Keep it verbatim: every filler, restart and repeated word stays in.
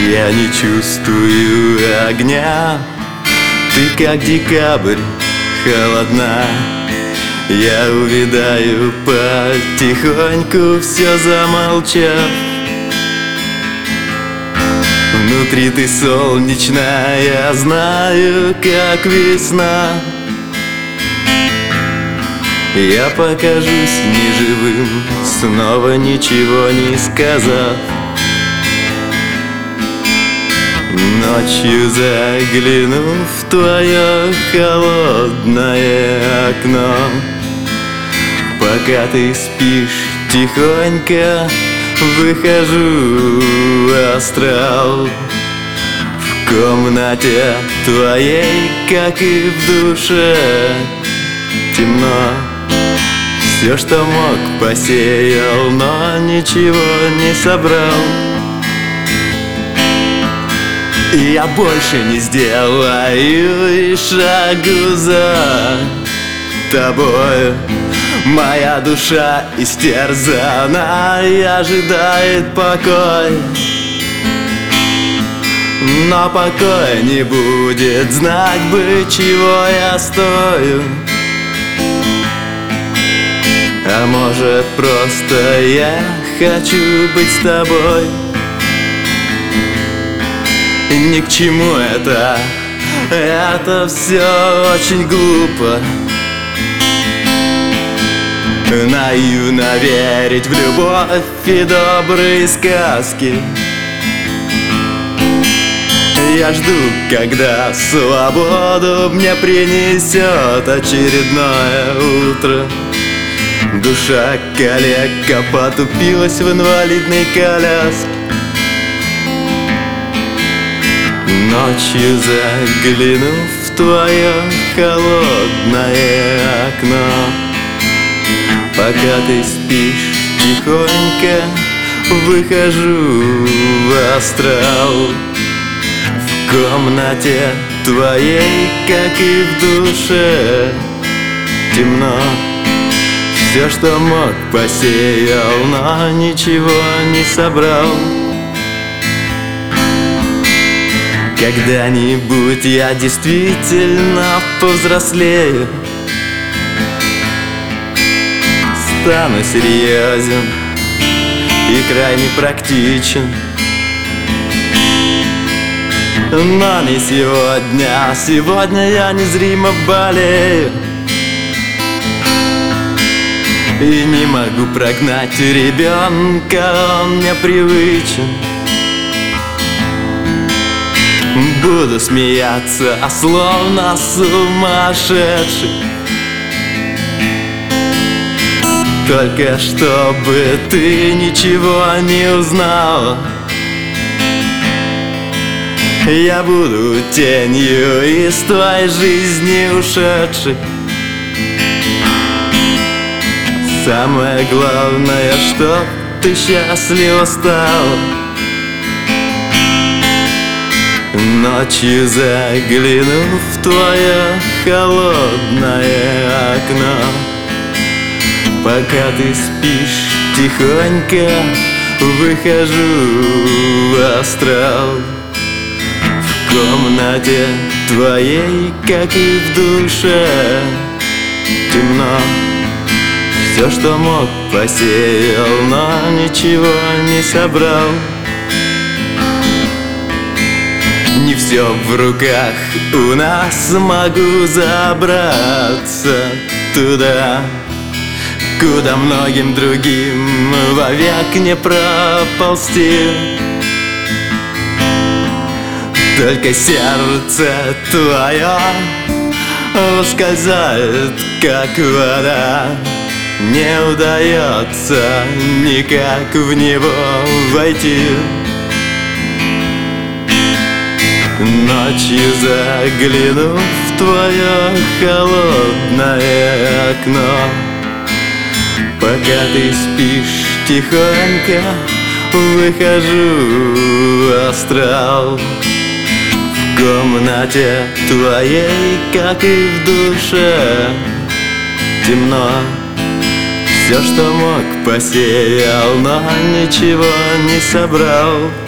Я не чувствую огня, ты как декабрь, холодна. Я увядаю потихоньку, все замолчав. Внутри ты солнечная, я знаю, как весна. Я покажусь неживым, снова ничего не сказав. Ночью загляну в твое холодное окно. Пока ты спишь, тихонько выхожу в астрал. В комнате твоей, как и в душе, темно. Все, что мог, посеял, но ничего не собрал. И я больше не сделаю и шагу за тобой. Моя душа истерзана и ожидает покой. Но покоя не будет, знать бы, чего я стою. А может, просто я хочу быть с тобой. И ни к чему это, это все очень глупо. Наивно верить в любовь и добрые сказки. Я жду, когда свободу мне принесет очередное утро. Душа калека потупилась в инвалидной коляске. Ночью загляну в твое холодное окно. Пока ты спишь, тихонько выхожу в астрал. В комнате твоей, как и в душе, темно. Все, что мог, посеял, но ничего не собрал. Когда-нибудь я действительно повзрослею, стану серьезен и крайне практичен. Но не сегодня, сегодня я незримо болею. И не могу прогнать ребенка, он мне привычен. Буду смеяться, словно сумасшедший. Только чтобы ты ничего не узнала. Я буду тенью из твоей жизни ушедшей. Самое главное, что ты счастлива стала. Ночью загляну в твое холодное окно. Пока ты спишь, тихонько выхожу в астрал. В комнате твоей, как и в душе, темно. Все, что мог, посеял, но ничего не собрал. Не все в руках у нас, могу забраться туда, куда многим другим вовек не проползти. Только сердце твое ускользает, как вода. Не удается никак в него войти. Ночью загляну в твое холодное окно. Пока ты спишь, тихонько выхожу в астрал. В комнате твоей, как и в душе, темно. Все, что мог, посеял, но ничего не собрал.